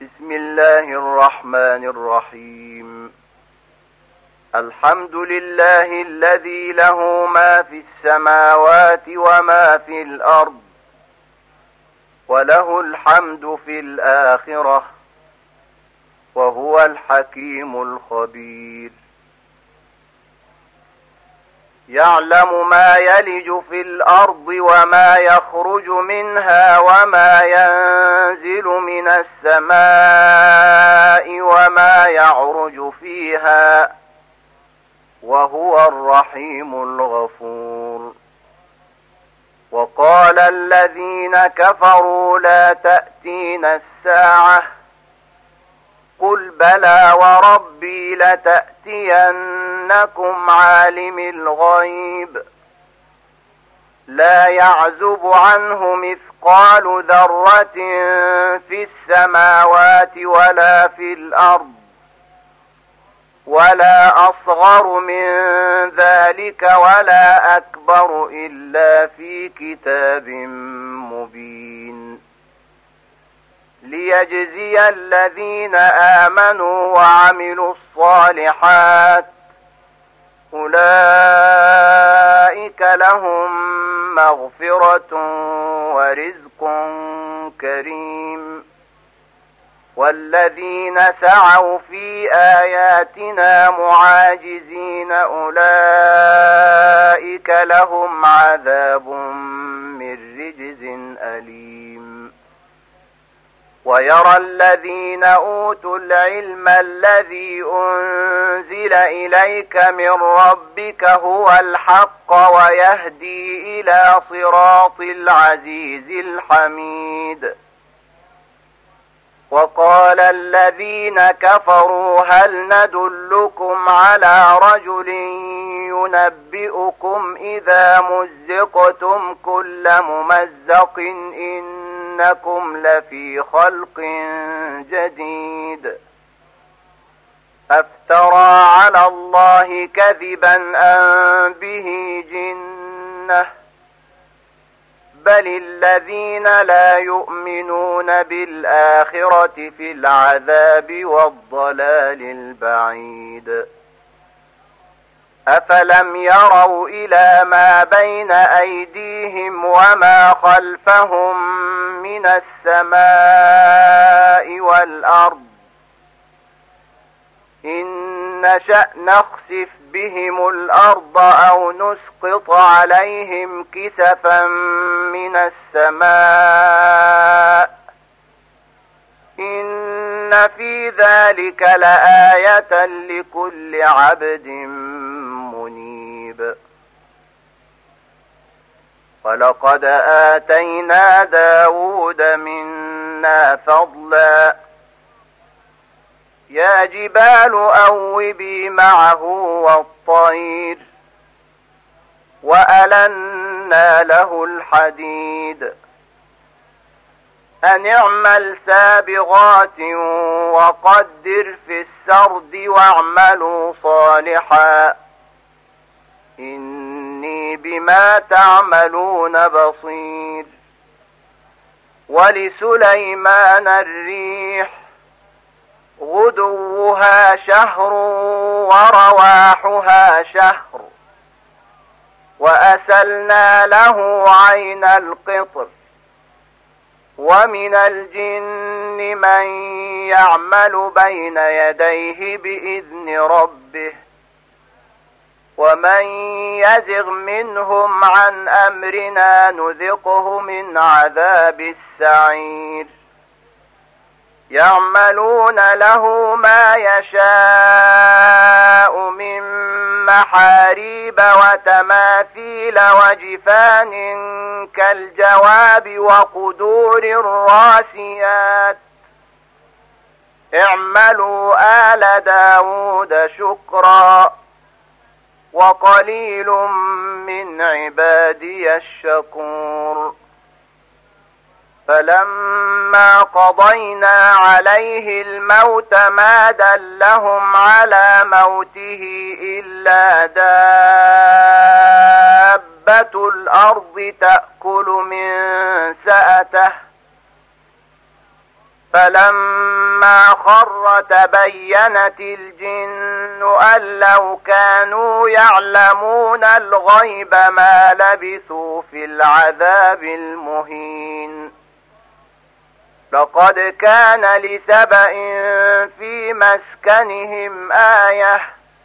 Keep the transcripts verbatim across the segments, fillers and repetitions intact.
بسم الله الرحمن الرحيم. الحمد لله الذي له ما في السماوات وما في الأرض، وله الحمد في الآخرة، وهو الحكيم الخبير. يعلم ما يلج في الأرض وما يخرج منها وما ينزل من السماء وما يعرج فيها، وهو الرحيم الغفور. وقال الذين كفروا لا تأتينا الساعة، قل بلى وربي لتأتينكم عالم الغيب لا يعزب عنه مثقال ذرة في السماوات ولا في الأرض، ولا أصغر من ذلك ولا أكبر إلا في كتاب مبين، ليجزي الذين آمنوا وعملوا الصالحات أولئك لهم مغفرة ورزق كريم. والذين سعوا في آياتنا معاجزين أولئك لهم عذاب من رجز أليم. ويرى الذين أوتوا العلم الذي أنزل إليك من ربك هو الحق ويهدي إلى صراط العزيز الحميد. وقال الذين كفروا هل ندلكم على رجل ينبئكم إذا مزقتم كل ممزق إنكم لفي خلق جديد. أفترى على الله كذبا أم به جنة، بل الذين لا يؤمنون بالآخرة في العذاب والضلال البعيد. أفلم يروا إلى ما بين أيديهم وما خلفهم من السماء والأرض إن نشأ نخسف بهم الأرض أو نسقط عليهم كسفا من السماء إن في ذلك لآية لكل عبد منيب. ولقد آتينا داود منا فضلا يا جبال أوبي معه والطير وألنا له الحديد أن اعمل سابغات وقدر في السرد واعملوا صالحا إني بما تعملون بصير. ولسليمان الريح غدوها شهر ورواحها شهر وأسلنا له عين القطر ومن الجن من يعمل بين يديه بإذن ربه ومن يزغ منهم عن أمرنا نذقه من عذاب السعير. يعملون له ما يشاء من محاريب وتماثيل وجفان كالجواب وقدور الراسيات اعملوا آل داود شكرا وقليل من عبادي الشكور. فلما قضينا عليه الموت ما دلهم على موته إلا دابة الأرض تأكل من سأته فلما خر تبينت الجن أن لو كانوا يعلمون الغيب ما لبثوا في العذاب المهين. لقد كان لسبإ في مسكنهم آية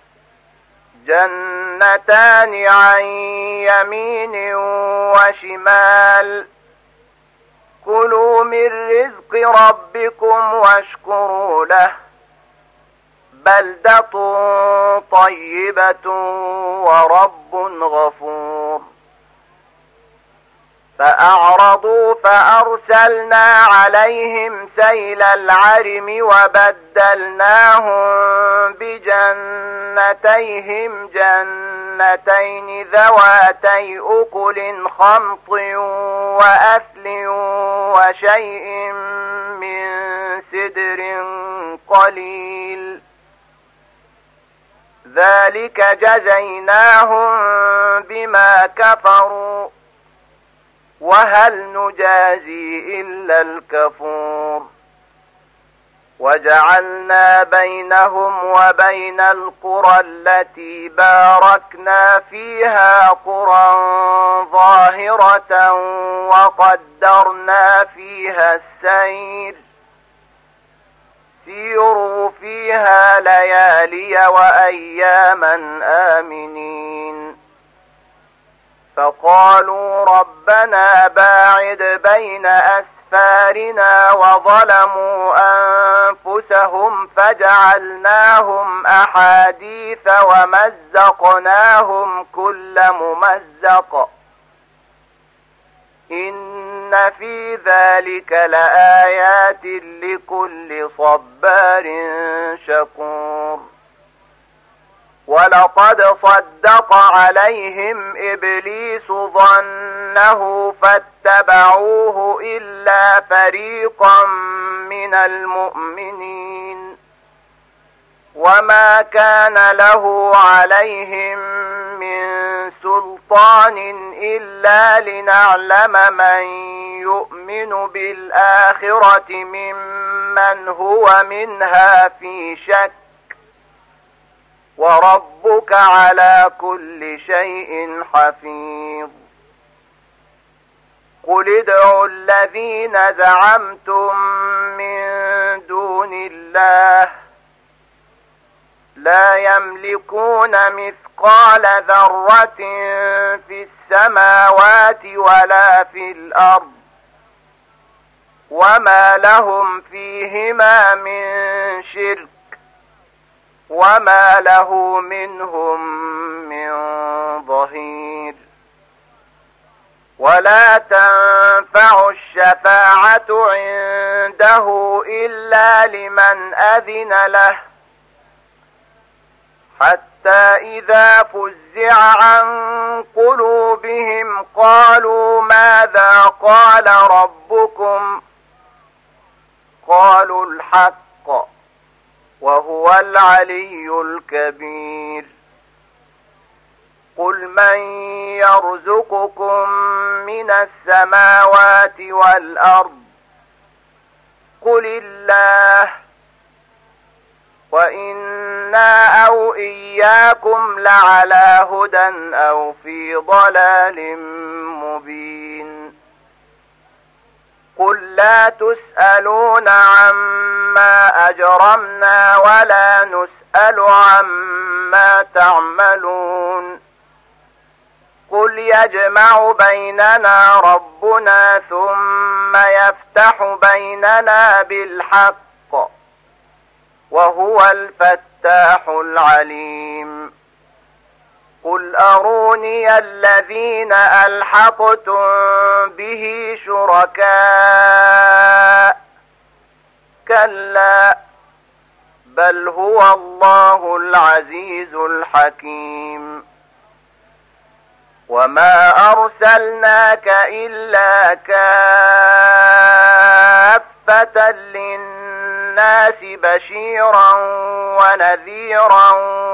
جنتان عن يمين وشمال كلوا من رزق ربكم واشكروا له بلدة طيبة ورب غفور. فأعرضوا فأرسلنا عليهم سيل العرم وبدلناهم بجنتيهم جنتين ذواتي أكل خمط وأثل وشيء من سدر قليل ذلك جزيناهم بما كفروا وهل نجازي إلا الكفور. وجعلنا بينهم وبين القرى التي باركنا فيها قرى ظاهرة وقدرنا فيها السير سيروا فيها ليالي وأياما آمنين. فقالوا ربنا باعد بين أسفارنا وظلموا أنفسهم فجعلناهم أحاديث ومزقناهم كل ممزق إن في ذلك لآيات لكل صبار شكور. ولقد صدق عليهم إبليس ظنه فاتبعوه إلا فريقا من المؤمنين وما كان له عليهم من سلطان إلا لنعلم من يؤمن بالآخرة ممن هو منها في شك وربك على كل شيء حفيظ. قل ادعوا الذين زعمتم من دون الله لا يملكون مثقال ذرة في السماوات ولا في الأرض وما لهم فيهما من شرك وما له منهم من ظهير. ولا تنفع الشفاعة عنده إلا لمن أذن له حتى إذا فزع عن قلوبهم قالوا ماذا قال ربكم قالوا الحق وهو العلي الكبير. قل من يرزقكم من السماوات والأرض قل الله وإنا أو إياكم لعلى هدى أو في ضلال مبين. قل لا تسألون عما أجرمنا ولا نسأل عما تعملون. قل يجمع بيننا ربنا ثم يفتح بيننا بالحق وهو الفتاح العليم. قل أروني الذين ألحقتم به شركاء كلا بل هو الله العزيز الحكيم. وما أرسلناك إلا كافة للناس بشيرا ونذيرا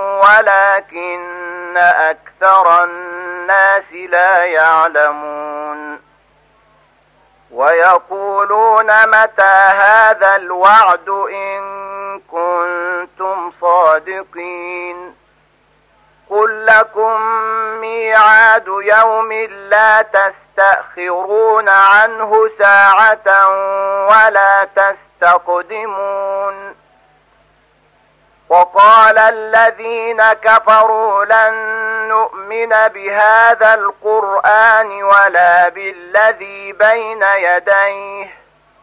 ولكن أكثر الناس لا يعلمون. ويقولون متى هذا الوعد إن كنتم صادقين قل لكم ميعاد يوم لا تستأخرون عنه ساعة ولا تستقدمون وقال الذين كفروا لن نؤمن بهذا القرآن ولا بالذي بين يديه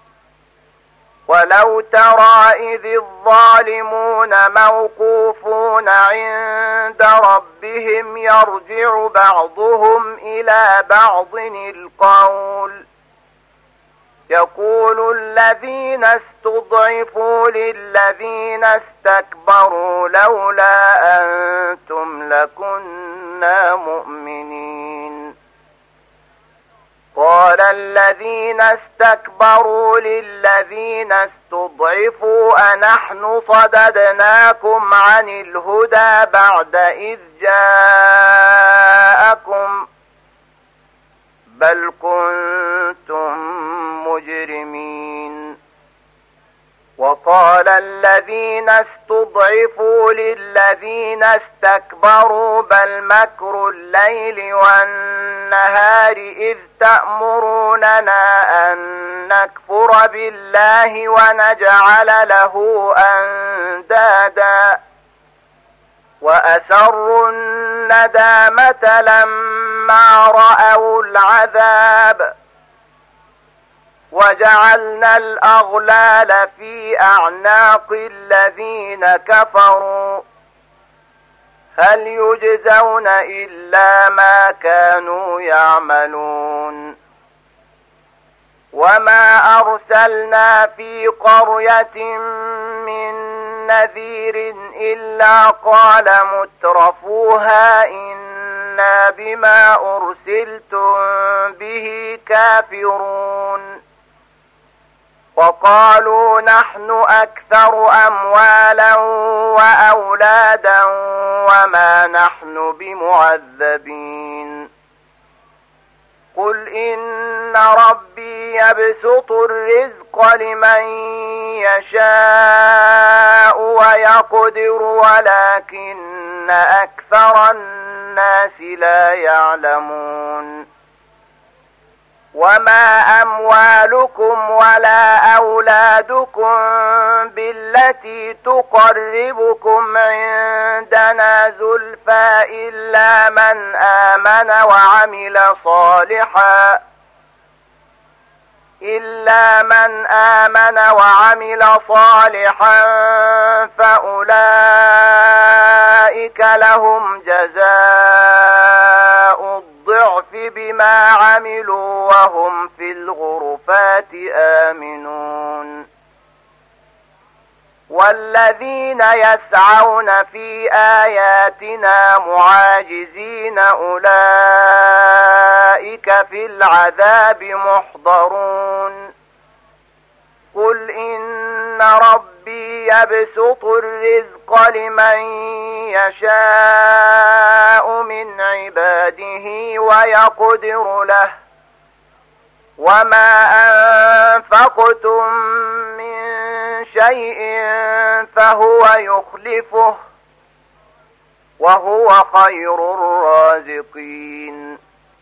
ولو ترى إذ الظالمون موقوفون عند ربهم يرجع بعضهم إلى بعض القول يقول الذين استضعفوا للذين استكبروا لولا أنتم لكنا مؤمنين قال الذين استكبروا للذين استضعفوا أنحن صددناكم عن الهدى بعد إذ جاءكم بل كنتم مجرمين وقال الذين استضعفوا للذين استكبروا بل مكر الليل والنهار إذ تأمروننا أن نكفر بالله ونجعل له أندادا وأسروا الندامة لما رأوا العذاب وجعلنا الأغلال في أعناق الذين كفروا هل يجزون إلا ما كانوا يعملون وما أرسلنا في قرية من نذير إلا قال مترفوها إنا بما أرسلتم به كافرون وقالوا نحن أكثر أموالا وأولادا وما نحن بمعذبين قل إن ربي يبسط الرزق لمن يشاء ويقدر ولكن أكثر الناس لا يعلمون وما أموالكم ولا أولادكم بالتي تقربكم عندنا زلفى إلا من آمن وعمل صالحا إلا من آمن وعمل صالحا فأولئك لهم جزاء الضعف بما عملوا وهم في الغرفات آمنون والذين يسعون في آياتنا معاجزين أولئك في العذاب محضرون قل إن ربي يبسط الرزق لمن يشاء من عباده ويقدر له وما أنفقتم من شيء فهو يخلفه وهو خير الرازقين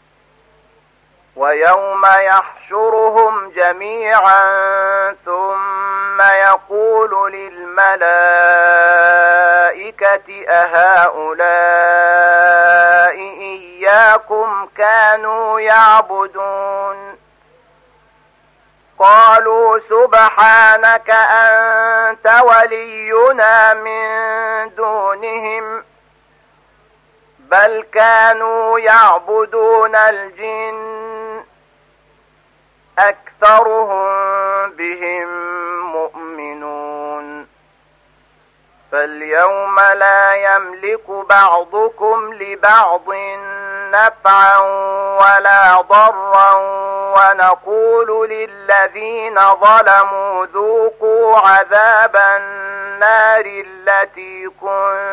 ويوم يحشرهم جميعا ثم يقول للملائكة أهؤلاء إياكم كانوا يعبدون قالوا سبحانك أنت ولينا من دونهم بل كانوا يعبدون الجن أكثرهم بهم مؤمنون فاليوم لا يملك بعضكم لبعض نفعا ولا ضرا ونقول للذين ظلموا ذوقوا عذاب النار التي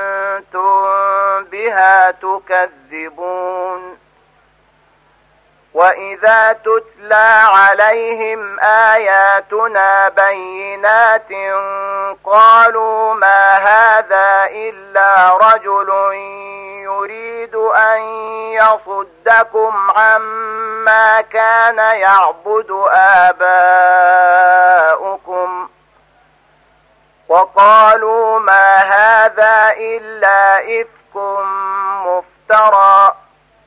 كنتم بها تكذبون وإذا تتلى عليهم آياتنا بينات قالوا ما هذا إلا رجل يريد أن يصدكم عما كان يعبد آباؤكم وقالوا ما هذا إلا إفك مفترى.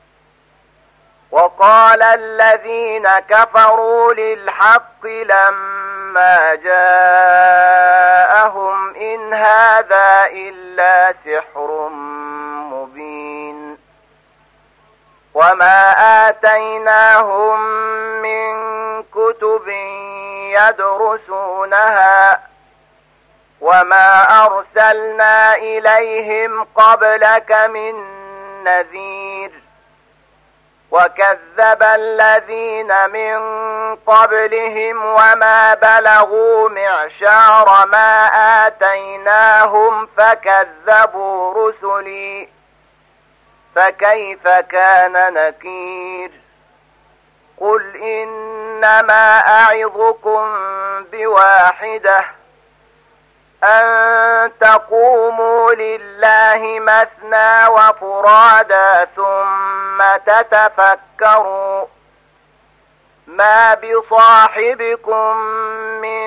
وقال الذين كفروا للحق لما جاءهم إن هذا إلا سحر مبين. وما آتيناهم من كتب يدرسونها وما أرسلنا إليهم قبلك من نذير. وكذب الذين من قبلهم وما بلغوا معشار ما آتيناهم فكذبوا رسلي فكيف كان نكير. قل إنما أعظكم بواحدة أن تقوموا لله مثنى وفرادا ثم تتفكروا ما بصاحبكم من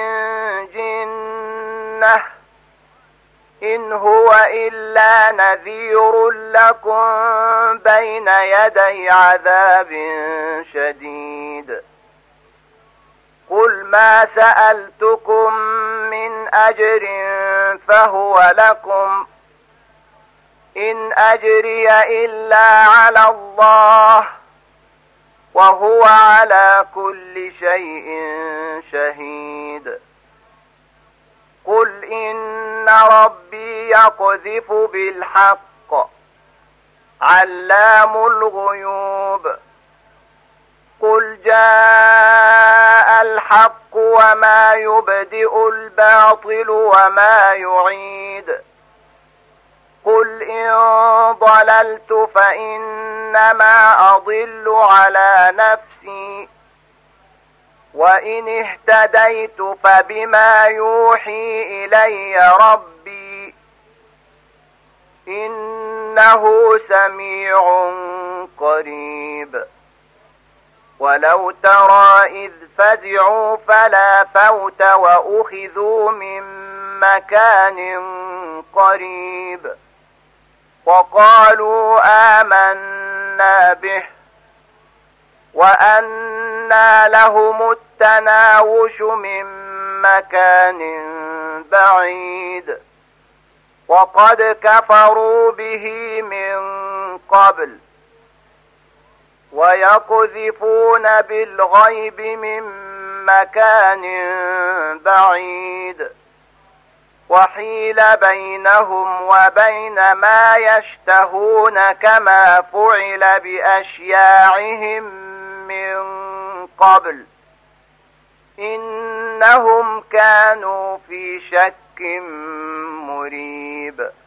جنة إن هو إلا نذير لكم بين يدي عذاب شديد. قل ما سألتكم من أجر فهو لكم إن أجري إلا على الله وهو على كل شيء شهيد. قل إن ربي يقذف بالحق علام الغيوب. قل جاء الحق وما يبدئ الباطل وما يعيد. قل إن ضللت فإنما أضل على نفسي وإن اهتديت فبما يوحي إلي ربي إنه سميع قريب. ولو ترى إذ فزعوا فلا فوت وأخذوا من مكان قريب وقالوا آمنا به وأنى لهم التناوش من مكان بعيد وقد كفروا به من قبل ويقذفون بالغيب من مكان بعيد وحيل بينهم وبين ما يشتهون كما فعل بأشياعهم من قبل إنهم كانوا في شك مريب.